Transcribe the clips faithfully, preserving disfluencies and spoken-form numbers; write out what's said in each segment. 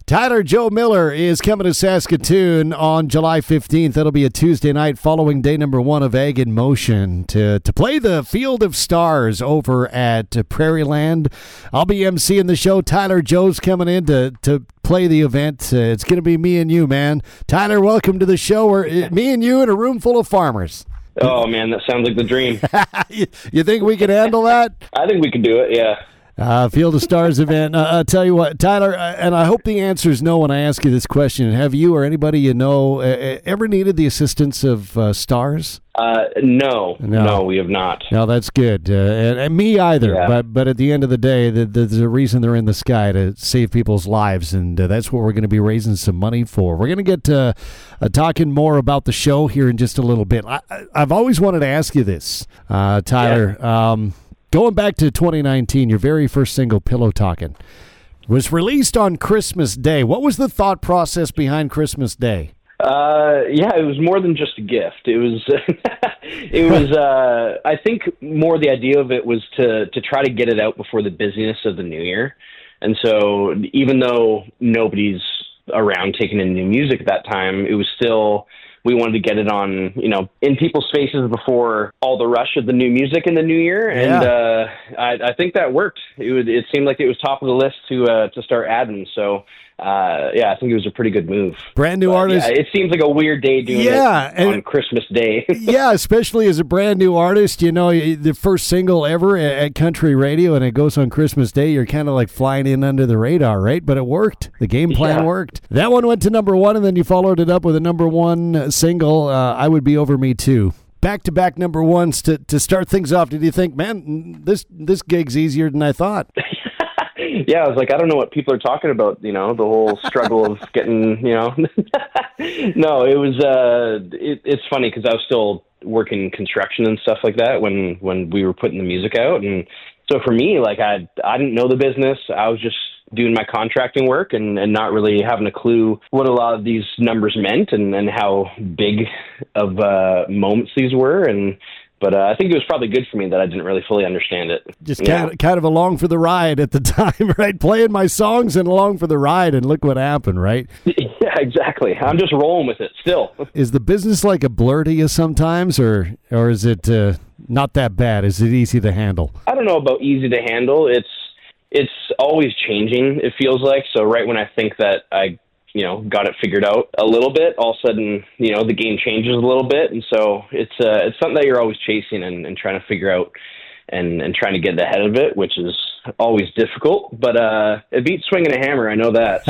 Tyler Joe Miller is coming to Saskatoon on July fifteenth. That'll be a Tuesday night following day number one of Ag in Motion to, to play the Field of Stars over at Prairie Land. I'll be emceeing the show. Tyler Joe's coming in to, to play the event. Uh, it's going to be me and you, man. Tyler, welcome to the show. We're, uh, me and you in a room full of farmers. Oh, man, that sounds like the dream. you, you think we can handle that? I think we can do it, yeah. Uh, Field of Stars event. Uh, I'll tell you what, Tyler, uh, and I hope the answer is no when I ask you this question. Have you or anybody you know uh, ever needed the assistance of uh, stars? Uh, no, no, no, we have not. No, that's good. Uh, and, and me either. Yeah. But but at the end of the day, the, the, there's a reason they're in the sky to save people's lives, and uh, that's what we're going to be raising some money for. We're going to get uh, uh, talking more about the show here in just a little bit. I, I, I've always wanted to ask you this, uh, Tyler. Yeah. Um, Going back to twenty nineteen, your very first single, Pillow Talkin', was released on Christmas Day. What was the thought process behind Christmas Day? Uh, yeah, it was more than just a gift. It was, it was. Uh, I think more the idea of it was to to try to get it out before the busyness of the new year. And so, even though nobody's around taking in new music at that time, it was still. We wanted to get it on, you know, in people's faces before all the rush of the new music in the new year, and yeah. uh, I, I think that worked. It would. It seemed like it was top of the list to uh, to start adding. So, uh, yeah, I think it was a pretty good move. Brand new but, artist. Yeah, it seems like a weird day doing yeah, it on and, Christmas Day. yeah, especially as a brand new artist, you know, the first single ever at country radio, and it goes on Christmas Day. You're kind of like flying in under the radar, right? But it worked. The game plan yeah. worked. That one went to number one, and then you followed it up with a number one single, uh, I Would Be Over Me Too. Back-to-back number ones to, to start things off. Did you think, man, this this gig's easier than I thought? Yeah, I was like, I don't know what people are talking about, you know, the whole struggle of getting, you know. No, it was, uh, it, it's funny because I was still working construction and stuff like that when, when we were putting the music out. And so for me, like, I, I didn't know the business. I was just doing my contracting work and, and not really having a clue what a lot of these numbers meant and, and how big of uh, moments these were. And But uh, I think it was probably good for me that I didn't really fully understand it. Just yeah. kind, of, kind of along for the ride at the time, right? Playing my songs and along for the ride, and look what happened, right? Yeah, exactly. I'm just rolling with it still. Is the business like a blur to you sometimes, or or is it uh, not that bad? Is it easy to handle? I don't know about easy to handle. It's it's always changing, it feels like. So right when I think that I you know, got it figured out a little bit, all of a sudden, you know, the game changes a little bit. And so it's uh, it's something that you're always chasing and, and trying to figure out and, and trying to get ahead of it, which is always difficult. But uh, it beats swinging a hammer, I know that.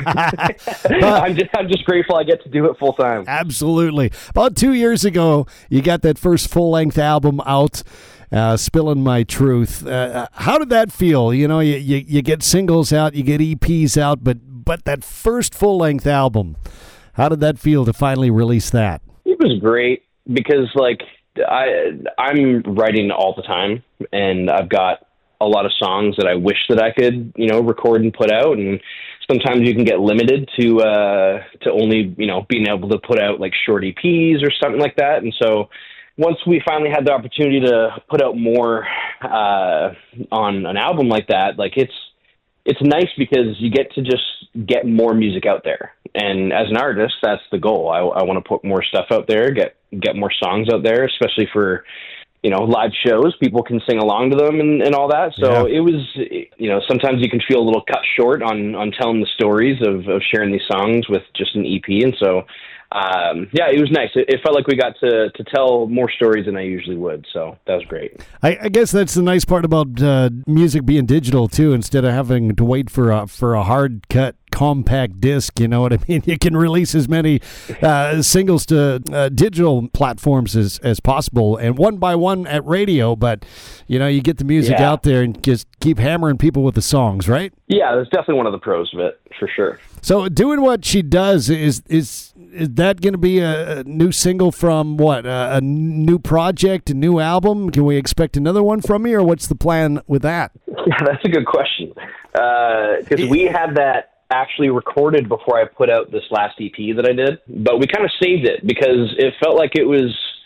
So I'm, just, I'm just grateful I get to do it full time. Absolutely. About two years ago, you got that first full-length album out. Uh, Spilling My Truth. Uh, how did that feel? You know, you, you you get singles out, you get E Ps out, but but that first full-length album, how did that feel to finally release that? It was great because, like, I I'm writing all the time, and I've got a lot of songs that I wish that I could, you know, record and put out, and sometimes you can get limited to uh, to only, you know, being able to put out like short E Ps or something like that, and so. Once we finally had the opportunity to put out more uh, on an album like that, like it's it's nice because you get to just get more music out there. And as an artist, that's the goal. I, I want to put more stuff out there, get get more songs out there, especially for, you know, live shows. People can sing along to them and, and all that. So yeah. It was, you know, sometimes you can feel a little cut short on, on telling the stories of, of sharing these songs with just an E P. And so, Um, yeah, it was nice. It, it felt like we got to, to tell more stories than I usually would, so that was great. I, I guess that's the nice part about uh, music being digital, too, instead of having to wait for a, for a hard cut compact disc, you know what I mean? You can release as many uh, singles to uh, digital platforms as, as possible, and one by one at radio, but, you know, you get the music yeah. out there and just keep hammering people with the songs, right? Yeah, that's definitely one of the pros of it, for sure. So doing what she does, is is is that going to be a, a new single from what? A, a new project, a new album? Can we expect another one from you, or what's the plan with that? Yeah, that's a good question. Because uh, we had that actually recorded before I put out this last E P that I did, but we kind of saved it because it felt like it was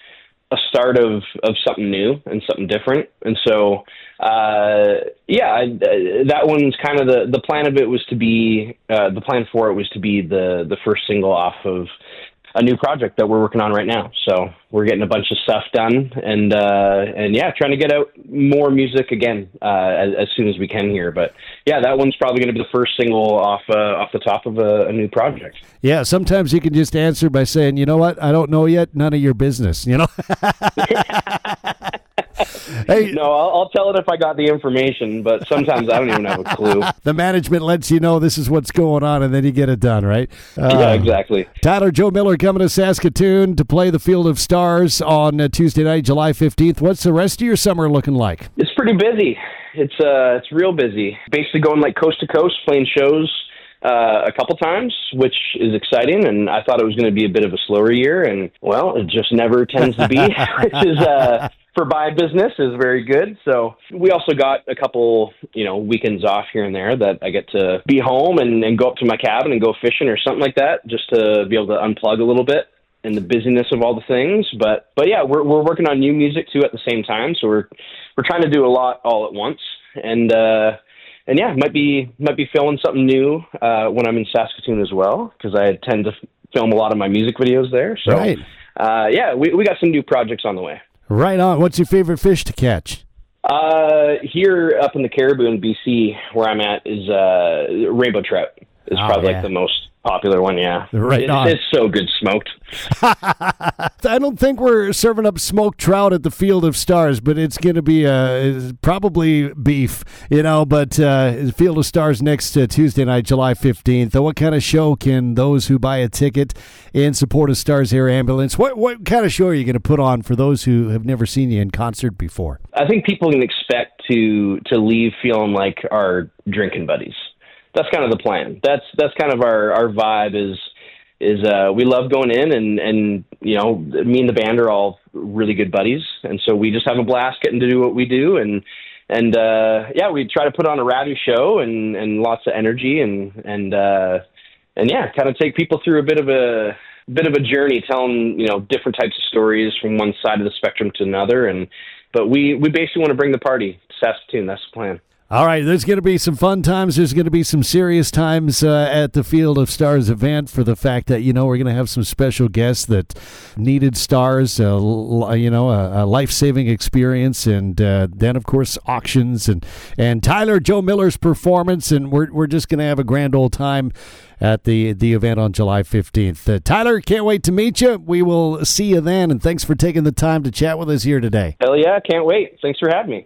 a start of, of something new and something different. And so, uh, yeah, I, that one's kind of the, the plan of it was to be, uh, the plan for it was to be the, the first single off of a new project that we're working on right now. So we're getting a bunch of stuff done and, uh, and yeah, trying to get out more music again, uh, as, as soon as we can here. But yeah, that one's probably going to be the first single off, uh, off the top of a, a new project. Yeah. Sometimes you can just answer by saying, you know what? I don't know yet. None of your business, you know? Hey, no, I'll, I'll tell it if I got the information, but sometimes I don't even have a clue. The management lets you know this is what's going on, and then you get it done, right? Uh, yeah, exactly. Tyler, Joe Miller coming to Saskatoon to play the Field of Stars on uh, Tuesday night, July fifteenth. What's the rest of your summer looking like? It's pretty busy. It's uh, it's real busy. Basically going like coast to coast, playing shows uh, a couple times, which is exciting. And I thought it was going to be a bit of a slower year, and well, it just never tends to be, which is uh, for my business is very good. So we also got a couple, you know, weekends off here and there that I get to be home and, and go up to my cabin and go fishing or something like that, just to be able to unplug a little bit in the busyness of all the things. But but yeah, we're we're working on new music too at the same time. So we're we're trying to do a lot all at once. And uh, and yeah, might be might be filming something new uh, when I'm in Saskatoon as well, because I tend to film a lot of my music videos there. So right. uh, yeah, we we got some new projects on the way. Right on. What's your favorite fish to catch? Uh, here up in the Caribou in B C, where I'm at, is uh, rainbow trout. Is oh, probably yeah. like the most popular one, yeah. Right it's, on. It's so good smoked. I don't think we're serving up smoked trout at the Field of Stars, but it's going to be uh, probably beef, you know, but uh, Field of Stars next uh, Tuesday night, July fifteenth. What kind of show can those who buy a ticket in support of Stars Air Ambulance, what, what kind of show are you going to put on for those who have never seen you in concert before? I think people can expect to to leave feeling like our drinking buddies. That's kind of the plan. That's that's kind of our, our vibe is is uh, we love going in and, and, you know, me and the band are all really good buddies. And so we just have a blast getting to do what we do. And, and uh, yeah, we try to put on a rowdy show and, and lots of energy and, and, uh, and yeah, kind of take people through a bit of a bit of a journey, telling, you know, different types of stories from one side of the spectrum to another. And, but we, we basically want to bring the party to Saskatoon. That's the plan. All right, there's going to be some fun times. There's going to be some serious times uh, at the Field of Stars event for the fact that, you know, we're going to have some special guests that needed stars, uh, you know, a, a life-saving experience, and uh, then, of course, auctions and, and Tyler, Joe Miller's performance, and we're we're just going to have a grand old time at the, the event on July fifteenth. Uh, Tyler, can't wait to meet you. We will see you then, and thanks for taking the time to chat with us here today. Hell yeah, can't wait. Thanks for having me.